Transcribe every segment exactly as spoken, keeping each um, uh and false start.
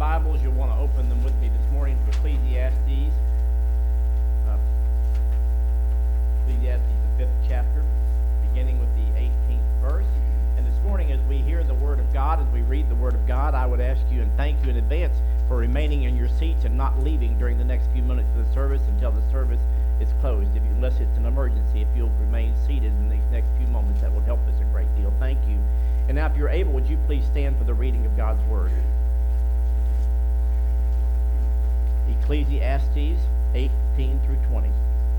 Bibles, you'll want to open them with me this morning to Ecclesiastes. Uh, Ecclesiastes, the fifth chapter, beginning with the eighteenth verse. And this morning, as we hear the Word of God, as we read the Word of God, I would ask you and thank you in advance for remaining in your seats and not leaving during the next few minutes of the service until the service is closed. If you, unless it's an emergency, if you'll remain seated in these next few moments, that would help us a great deal. Thank you. And now, if you're able, would you please stand for the reading of God's Word? Ecclesiastes eighteen through twenty.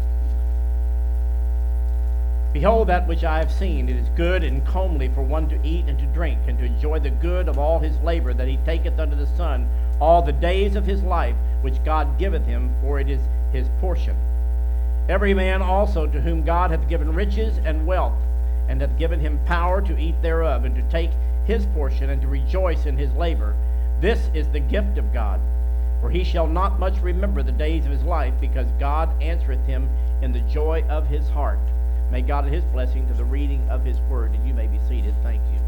Behold, that which I have seen, it is good and comely for one to eat and to drink, and to enjoy the good of all his labor that he taketh under the sun all the days of his life, which God giveth him, for it is his portion. Every man also to whom God hath given riches and wealth, and hath given him power to eat thereof, and to take his portion, and to rejoice in his labor. This is the gift of God. For he shall not much remember the days of his life, because God answereth him in the joy of his heart. May God add his blessing to the reading of his word, and you may be seated. Thank you.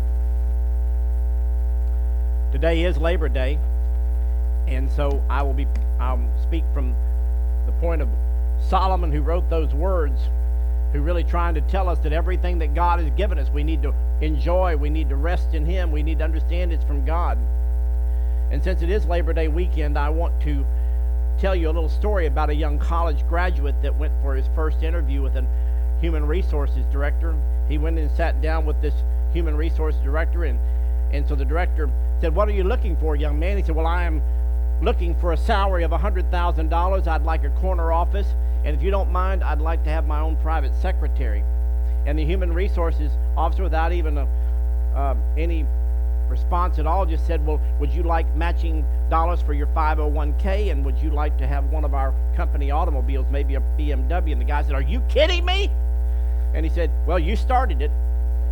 Today is Labor Day, and so I will be I'll speak from the point of Solomon, who wrote those words, who really trying to tell us that everything that God has given us, we need to enjoy, we need to rest in him, we need to understand it's from God. And since it is Labor Day weekend, I want to tell you a little story about a young college graduate that went for his first interview with a human resources director. He went and sat down with this human resources director, and, and so the director said, "What are you looking for, young man?" He said, "Well, I am looking for a salary of one hundred thousand dollars. I'd like a corner office, and if you don't mind, I'd like to have my own private secretary." And the human resources officer, without even a, uh, any response at all, just said, "Well, would you like matching dollars for your five oh one k, and would you like to have one of our company automobiles, maybe a B M W?" And the guy said, "Are you kidding me?" And he said, "Well, you started it."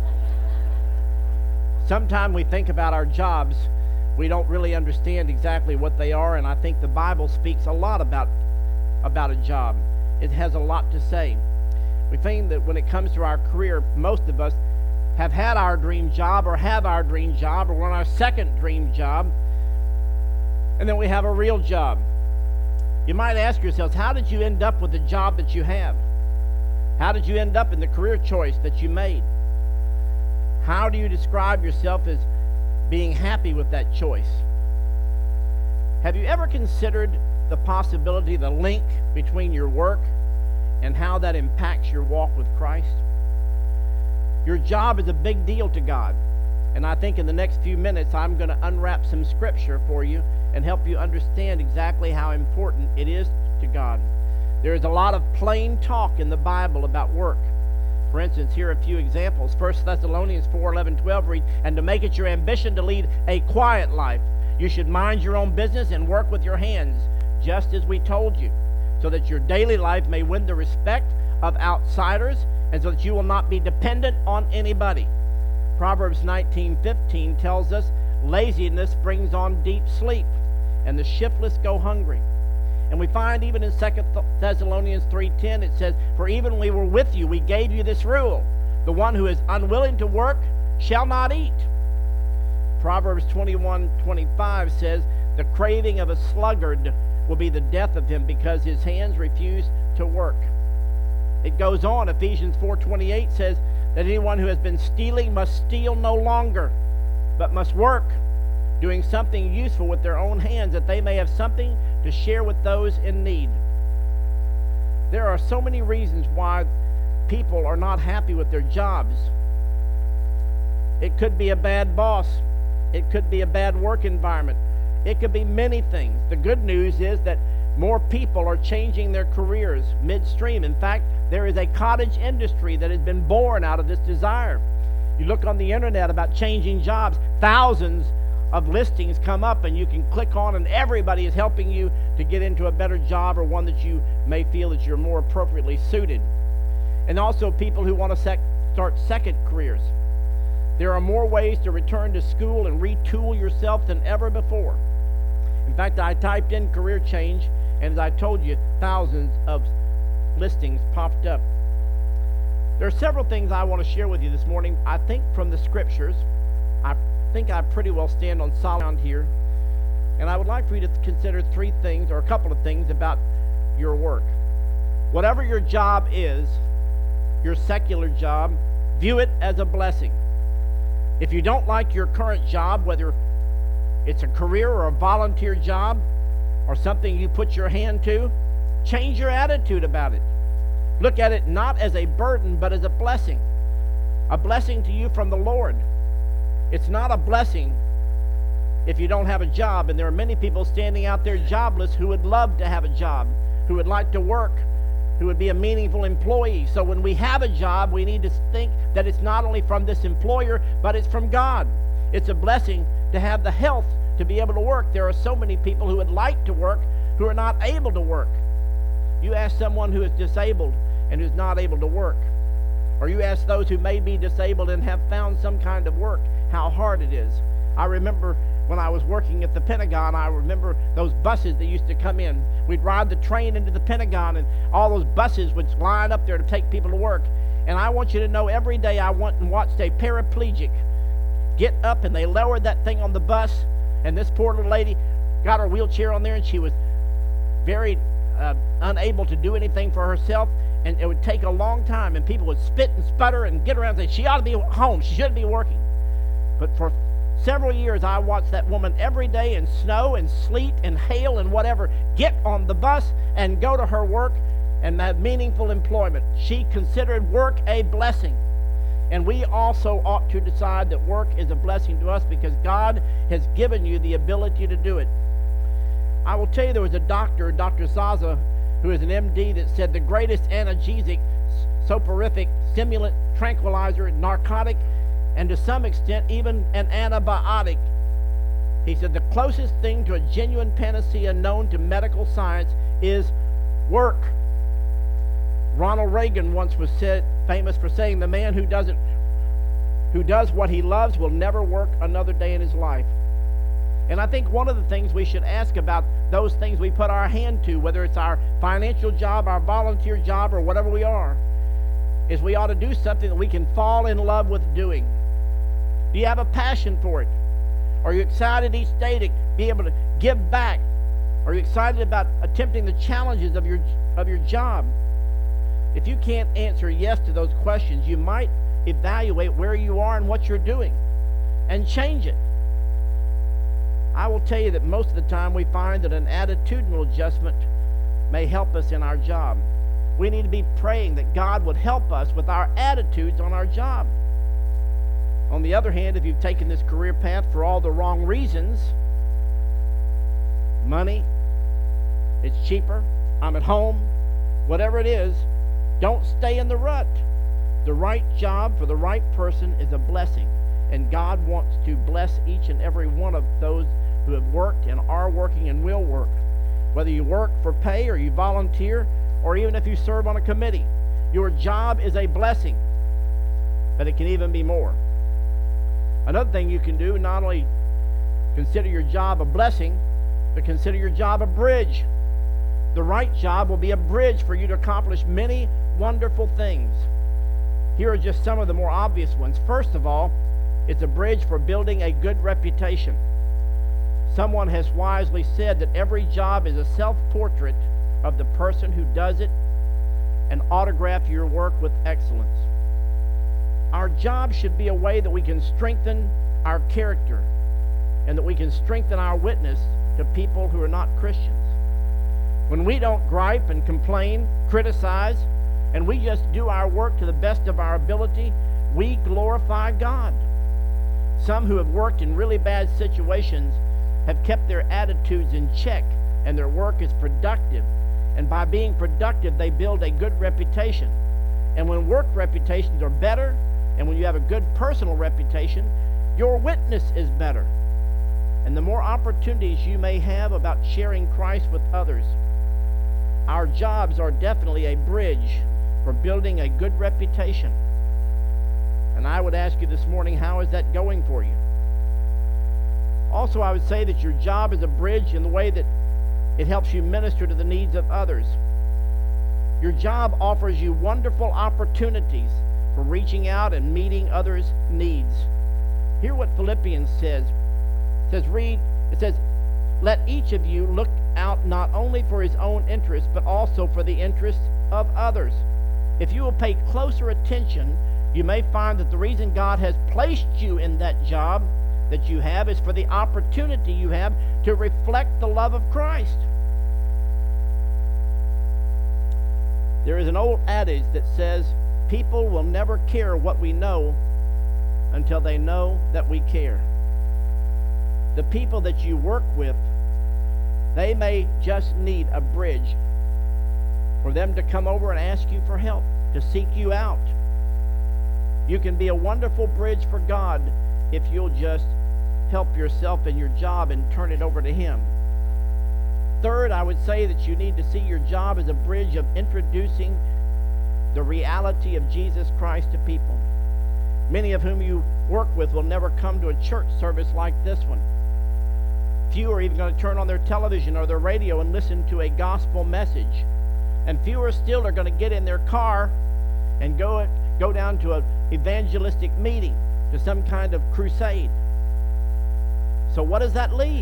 Sometimes we think about our jobs, we don't really understand exactly what they are, and I think the Bible speaks a lot about about a job. It has a lot to say. We find that when it comes to our career, most of us have had our dream job, or have our dream job, or we're on our second dream job, and then we have a real job. You might ask yourselves, how did you end up with the job that you have? How did you end up in the career choice that you made? How do you describe yourself as being happy with that choice? Have you ever considered the possibility, the link between your work and how that impacts your walk with Christ? Your job is a big deal to God, and I think in the next few minutes I'm going to unwrap some scripture for you and help you understand exactly how important it is to God. There is a lot of plain talk in the Bible about work. For instance, here are a few examples. First Thessalonians four eleven twelve reads, "And to make it your ambition to lead a quiet life, you should mind your own business and work with your hands, just as we told you, so that your daily life may win the respect of outsiders, and so that you will not be dependent on anybody." Proverbs nineteen fifteen tells us, "Laziness brings on deep sleep, and the shiftless go hungry." And we find even in Second Thessalonians three ten, it says, "For even when we were with you, we gave you this rule: the one who is unwilling to work shall not eat." Proverbs twenty-one twenty-five says, "The craving of a sluggard will be the death of him, because his hands refuse to work." It goes on. Ephesians four twenty-eight says that anyone who has been stealing must steal no longer, but must work, doing something useful with their own hands, that they may have something to share with those in need. There are so many reasons why people are not happy with their jobs. It could be a bad boss. It could be a bad work environment. It could be many things. The good news is that more people are changing their careers midstream. In fact, there is a cottage industry that has been born out of this desire. You look on the internet about changing jobs, thousands of listings come up, and you can click on, and everybody is helping you to get into a better job, or one that you may feel that you're more appropriately suited. And also people who want to sec- start second careers. There are more ways to return to school and retool yourself than ever before. In fact, I typed in career change, and as I told you, thousands of listings popped up. There are several things I want to share with you this morning. I think from the scriptures, I think I pretty well stand on solid ground here. And I would like for you to consider three things, or a couple of things, about your work. Whatever your job is, your secular job, view it as a blessing. If you don't like your current job, whether it's a career or a volunteer job or something you put your hand to, change your attitude about it. Look at it not as a burden, but as a blessing. A blessing to you from the Lord. It's not a blessing if you don't have a job, and there are many people standing out there jobless who would love to have a job, who would like to work, who would be a meaningful employee. So when we have a job, we need to think that it's not only from this employer, but it's from God. It's a blessing to have the health to be able to work. There are so many people who would like to work who are not able to work. You ask someone who is disabled and who's not able to work, or you ask those who may be disabled and have found some kind of work, how hard it is. I remember when I was working at the Pentagon, I remember those buses that used to come in. We'd ride the train into the Pentagon, and all those buses would line up there to take people to work. And I want you to know, every day I went and watched a paraplegic get up, and they lowered that thing on the bus, and this poor little lady got her wheelchair on there, and she was very uh, unable to do anything for herself, and it would take a long time, and people would spit and sputter and get around and say, she ought to be home, she shouldn't be working. But for several years, I watched that woman every day in snow and sleet and hail and whatever get on the bus and go to her work and have meaningful employment. She considered work a blessing. And we also ought to decide that work is a blessing to us because God has given you the ability to do it. I will tell you, there was a doctor, Doctor Zaza, who is an M D, that said the greatest analgesic, soporific, stimulant, tranquilizer, narcotic, and to some extent even an antibiotic. He said the closest thing to a genuine panacea known to medical science is work. Ronald Reagan once was said, famous for saying, the man who doesn't who does what he loves will never work another day in his life. And I think one of the things we should ask about those things we put our hand to, whether it's our financial job, our volunteer job, or whatever we are, is we ought to do something that we can fall in love with doing. Do you have a passion for it? Are you excited each day to be able to give back? Are you excited about attempting the challenges of your of your job? If you can't answer yes to those questions, you might evaluate where you are and what you're doing and change it. I will tell you that most of the time we find that an attitudinal adjustment may help us in our job. We need to be praying that God would help us with our attitudes on our job. On the other hand, if you've taken this career path for all the wrong reasons, money, it's cheaper, I'm at home, whatever it is, don't stay in the rut. The right job for the right person is a blessing, and God wants to bless each and every one of those who have worked and are working and will work. Whether you work for pay or you volunteer, or even if you serve on a committee, your job is a blessing, but it can even be more. Another thing you can do, not only consider your job a blessing, but consider your job a bridge. The right job will be a bridge for you to accomplish many wonderful things. Here are just some of the more obvious ones. First of all, it's a bridge for building a good reputation. Someone has wisely said that every job is a self-portrait of the person who does it, and autograph your work with excellence. Our job should be a way that we can strengthen our character and that we can strengthen our witness to people who are not Christians. When we don't gripe and complain, criticize, and we just do our work to the best of our ability, we glorify God. Some who have worked in really bad situations have kept their attitudes in check, and their work is productive. And by being productive, they build a good reputation. And when work reputations are better, and when you have a good personal reputation, your witness is better. And the more opportunities you may have about sharing Christ with others. Our jobs are definitely a bridge for building a good reputation. And I would ask you this morning, how is that going for you? Also, I would say that your job is a bridge in the way that it helps you minister to the needs of others. Your job offers you wonderful opportunities for reaching out and meeting others' needs. Hear what Philippians says. It says, read, it says, let each of you look out not only for his own interest, but also for the interests of others. If you will pay closer attention, you may find that the reason God has placed you in that job that you have is for the opportunity you have to reflect the love of Christ. There is an old adage that says, people will never care what we know until they know that we care. The people that you work with, they may just need a bridge for them to come over and ask you for help, to seek you out. You can be a wonderful bridge for God if you'll just help yourself in your job and turn it over to Him. Third, I would say that you need to see your job as a bridge of introducing the reality of Jesus Christ to people. Many of whom you work with will never come to a church service like this one. Few are even going to turn on their television or their radio and listen to a gospel message. And fewer still are going to get in their car and go, go down to an evangelistic meeting, to some kind of crusade. So what does that leave?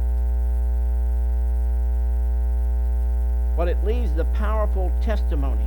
Well, it leaves the powerful testimony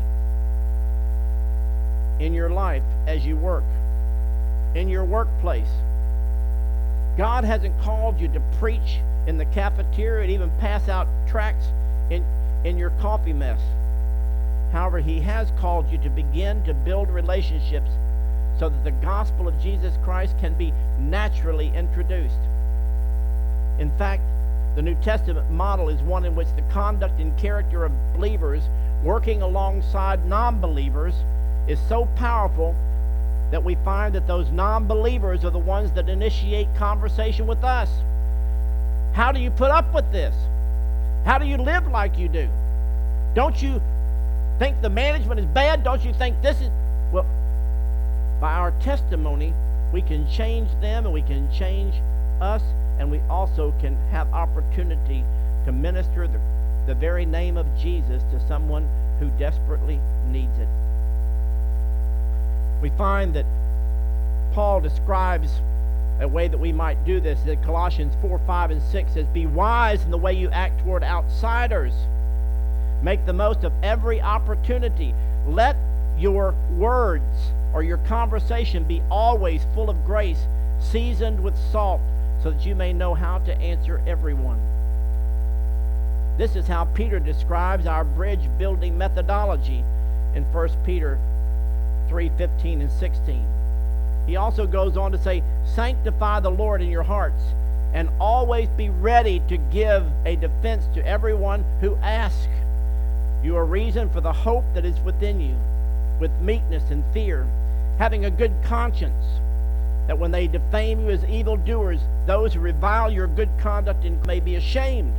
in your life as you work, in your workplace. God hasn't called you to preach in the cafeteria and even pass out tracts in, in your coffee mess. However, He has called you to begin to build relationships so that the gospel of Jesus Christ can be naturally introduced. In fact, the New Testament model is one in which the conduct and character of believers working alongside non-believers is so powerful that we find that those non-believers are the ones that initiate conversation with us. How do you put up with this? How do you live like you do? Don't you think the management is bad? Don't you think this is... Well, by our testimony, we can change them and we can change us, and we also can have opportunity to minister the, the very name of Jesus to someone who desperately needs it. We find that Paul describes a way that we might do this in Colossians four, five, and six says, be wise in the way you act toward outsiders. Make the most of every opportunity. Let your words or your conversation be always full of grace, seasoned with salt, so that you may know how to answer everyone. This is how Peter describes our bridge building methodology in First Peter three, fifteen and sixteen. He also goes on to say, sanctify the Lord in your hearts, and always be ready to give a defense to everyone who asks you a reason for the hope that is within you, with meekness and fear, having a good conscience, that when they defame you as evildoers, those who revile your good conduct may be ashamed.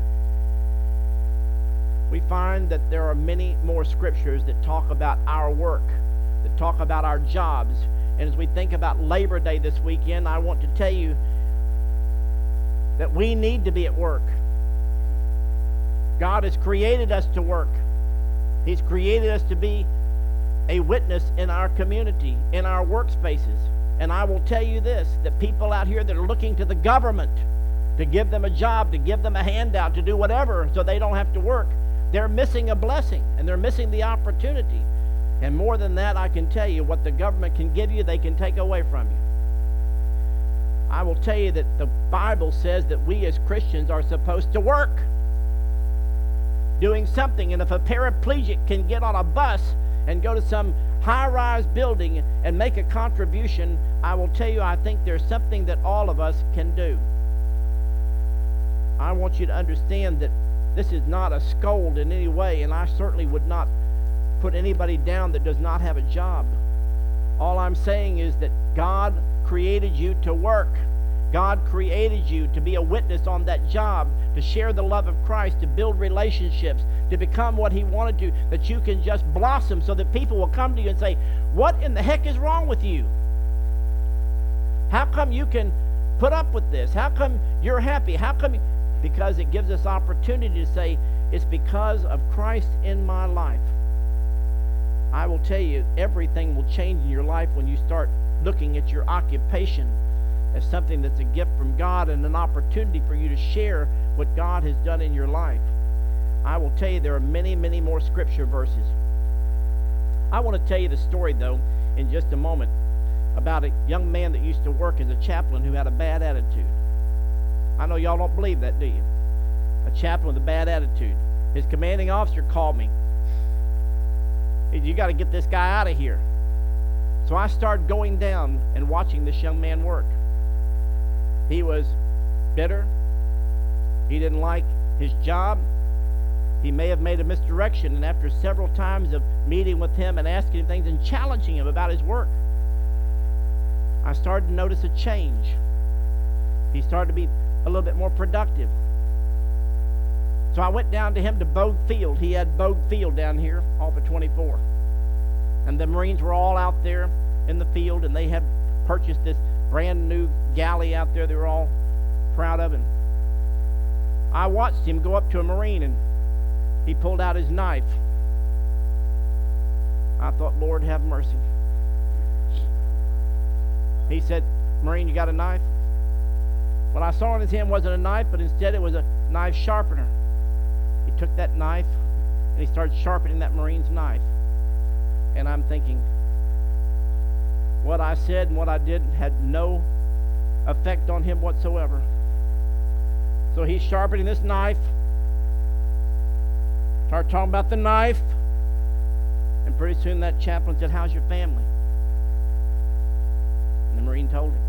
We find that there are many more scriptures that talk about our work, that talk about our jobs. And as we think about Labor Day this weekend, I want to tell you that we need to be at work. God has created us to work. He's created us to be a witness in our community, in our workspaces. And I will tell you this, that people out here that are looking to the government to give them a job, to give them a handout, to do whatever so they don't have to work, they're missing a blessing and they're missing the opportunity. And more than that, I can tell you, what the government can give you, they can take away from you. I will tell you that the Bible says that we as Christians are supposed to work, doing something. And if a paraplegic can get on a bus and go to some high-rise building and make a contribution, I will tell you, I think there's something that all of us can do. I want you to understand that this is not a scold in any way, and I certainly would not put anybody down that does not have a job. All I'm saying is that God created you to work. God created you to be a witness on that job, to share the love of Christ, to build relationships, to become what He wanted to, that you can just blossom so that people will come to you and say, what in the heck is wrong with you? How come you can put up with this? How come you're happy? How come you... Because it gives us opportunity to say, it's because of Christ in my life. I will tell you, everything will change in your life when you start looking at your occupation as something that's a gift from God and an opportunity for you to share what God has done in your life. I will tell you there are many, many more scripture verses. I want to tell you the story, though, in just a moment, about a young man that used to work as a chaplain who had a bad attitude. I know y'all don't believe that, do you? A chaplain with a bad attitude. His commanding officer called me. He said, "You got to get this guy out of here." So I started going down and watching this young man work. He was bitter. He didn't like his job. He may have made a misdirection, and after several times of meeting with him and asking him things and challenging him about his work, I started to notice a change. He started to be a little bit more productive. So I went down to him to Bogue Field. He had Bogue Field down here off of twenty-four. And the Marines were all out there in the field, and they had purchased this brand new galley out there they were all proud of. And I watched him go up to a Marine, and he pulled out his knife. I thought, Lord, have mercy. He said, "Marine, you got a knife?" What I saw in his hand wasn't a knife, but instead it was a knife sharpener. He took that knife, and he started sharpening that Marine's knife. And I'm thinking, what I said and what I did had no effect on him whatsoever. So he's sharpening this knife. Started talking about the knife. And pretty soon that chaplain said, "How's your family?" And the Marine told him.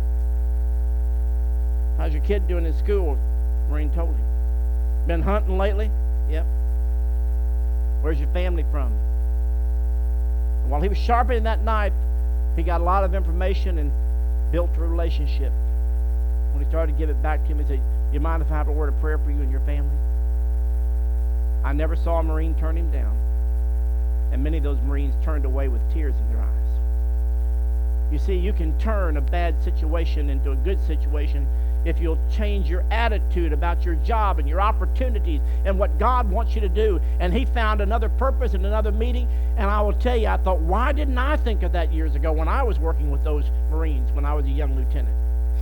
"How's your kid doing in school?" The Marine told him. "Been hunting lately?" "Yep." "Where's your family from?" And while he was sharpening that knife, he got a lot of information and built a relationship. When he started to give it back to him, he said, "You mind if I have a word of prayer for you and your family?" I never saw a Marine turn him down. And many of those Marines turned away with tears in their eyes. You see, you can turn a bad situation into a good situation if you'll change your attitude about your job and your opportunities and what God wants you to do. And he found another purpose in another meeting. And I will tell you, I thought, why didn't I think of that years ago when I was working with those Marines when I was a young lieutenant?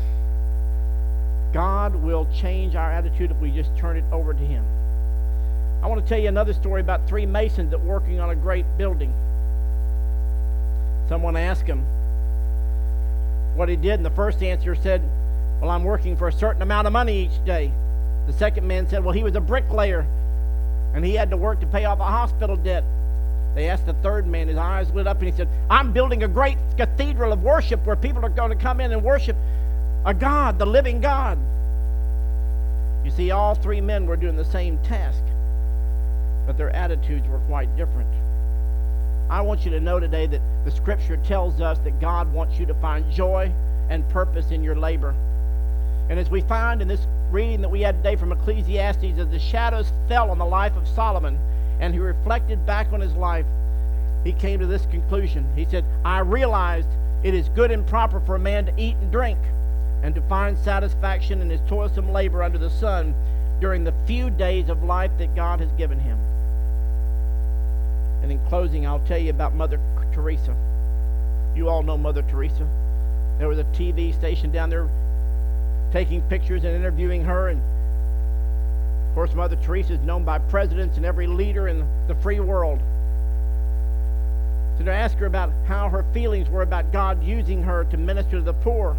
God will change our attitude if we just turn it over to him. I want to tell you another story about three masons that were working on a great building. Someone asked him what he did, and the first answer said, "Well, I'm working for a certain amount of money each day." The second man said, "Well, he was a bricklayer, and he had to work to pay off a hospital debt." They asked the third man, his eyes lit up, and he said, "I'm building a great cathedral of worship where people are going to come in and worship a God, the living God." You see, all three men were doing the same task, but their attitudes were quite different. I want you to know today that the Scripture tells us that God wants you to find joy and purpose in your labor. And as we find in this reading that we had today from Ecclesiastes, as the shadows fell on the life of Solomon and he reflected back on his life, he came to this conclusion. He said, "I realized it is good and proper for a man to eat and drink and to find satisfaction in his toilsome labor under the sun during the few days of life that God has given him." And in closing, I'll tell you about Mother Teresa. You all know Mother Teresa. There was a T V station down there taking pictures and interviewing her. And of course, Mother Teresa is known by presidents and every leader in the free world. So to ask her about how her feelings were about God using her to minister to the poor,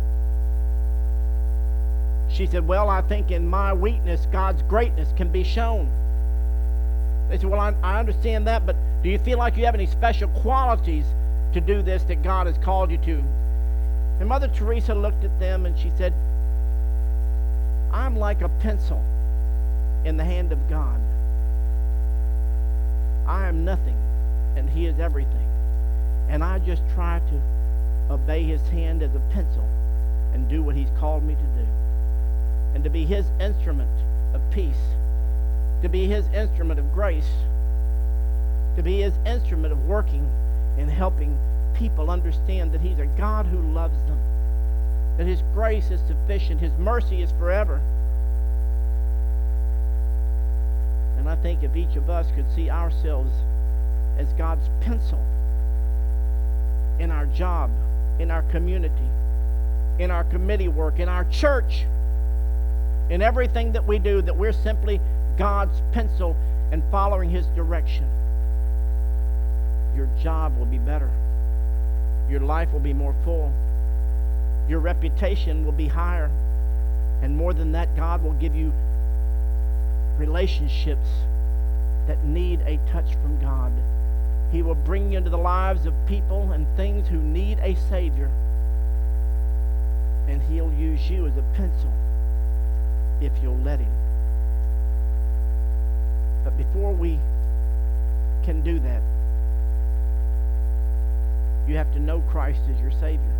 she said, "Well, I think in my weakness, God's greatness can be shown." They said, "Well, I, I understand that, but do you feel like you have any special qualities to do this that God has called you to?" And Mother Teresa looked at them and she said, "I'm like a pencil in the hand of God. I am nothing and he is everything. And I just try to obey his hand as a pencil and do what he's called me to do. And to be his instrument of peace, to be his instrument of grace, to be his instrument of working and helping people understand that he's a God who loves them, that his grace is sufficient, his mercy is forever." And I think if each of us could see ourselves as God's pencil in our job, in our community, in our committee work, in our church, in everything that we do, that we're simply God's pencil and following His direction. Your job will be better. Your life will be more full. Your reputation will be higher. And more than that, God will give you relationships that need a touch from God. He will bring you into the lives of people and things who need a Savior. And He'll use you as a pencil if you'll let Him. But before we can do that, you have to know Christ as your Savior.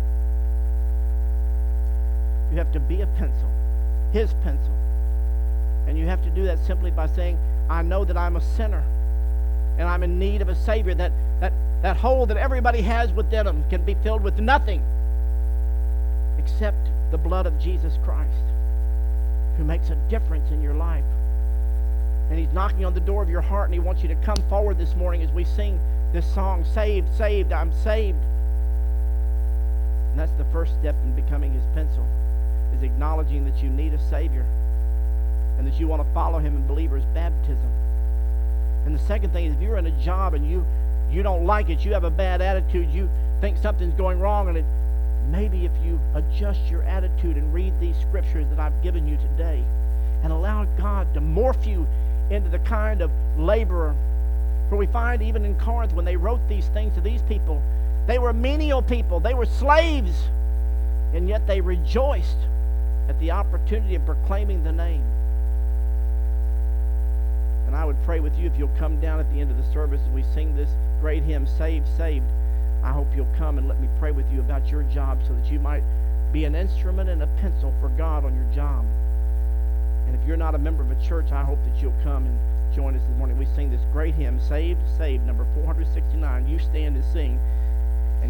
You have to be a pencil, His pencil. And you have to do that simply by saying, I know that I'm a sinner and I'm in need of a Savior. That, that, that hole that everybody has within them can be filled with nothing except the blood of Jesus Christ, who makes a difference in your life. And He's knocking on the door of your heart, and He wants you to come forward this morning as we sing this song, Saved, Saved, I'm Saved. And that's the first step in becoming His pencil, is acknowledging that you need a Savior and that you want to follow Him in believer's baptism. And the second thing is, if you're in a job and you, you don't like it, you have a bad attitude, you think something's going wrong, and it maybe if you adjust your attitude and read these scriptures that I've given you today and allow God to morph you into the kind of laborer. For we find even in Corinth, when they wrote these things to these people, they were menial people. They were slaves. And yet they rejoiced at the opportunity of proclaiming the name. And I would pray with you, if you'll come down at the end of the service as we sing this great hymn, Saved, Saved. I hope you'll come and let me pray with you about your job so that you might be an instrument and a pencil for God on your job. And if you're not a member of a church, I hope that you'll come and join us this morning. We sing this great hymn, Saved, Saved, number four sixty-nine. You stand and sing.